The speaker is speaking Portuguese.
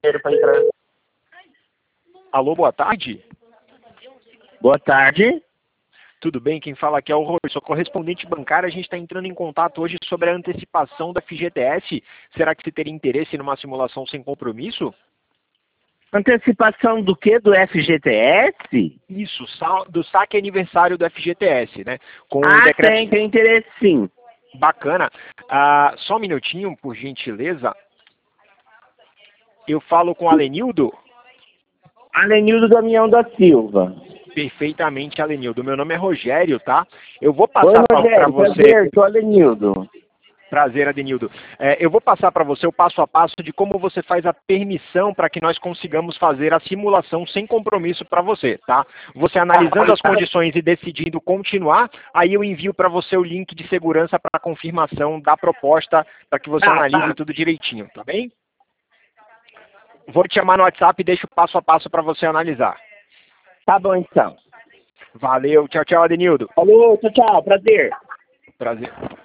inteiro para entrar. Alô, boa tarde. Boa tarde. Tudo bem? Quem fala aqui é o Rui, sou correspondente bancário. A gente está entrando em contato hoje sobre a antecipação da FGTS. Será que você teria interesse numa simulação sem compromisso? Antecipação do que? Do FGTS? Isso, do saque aniversário do FGTS, né? Com o Ah, decreto... tem interesse sim. Bacana. Só um minutinho, por gentileza. Eu falo com o Alenildo? Alenildo Damião da Silva. Perfeitamente, Alenildo. Meu nome é Rogério, tá? Eu vou Oi, passar para Rogério, você... prazer, sou Alenildo. Prazer, Adenildo. Eu vou passar para você o passo a passo de como você faz a permissão para que nós consigamos fazer a simulação sem compromisso para você, tá? Você analisando as condições e decidindo continuar, aí eu envio para você o link de segurança para a confirmação da proposta, para que você analise tudo direitinho, tá bem? Vou te chamar no WhatsApp e deixo o passo a passo para você analisar. Tá bom, então. Valeu, tchau, tchau, Adenildo. Falou, tchau, tchau, prazer. Prazer.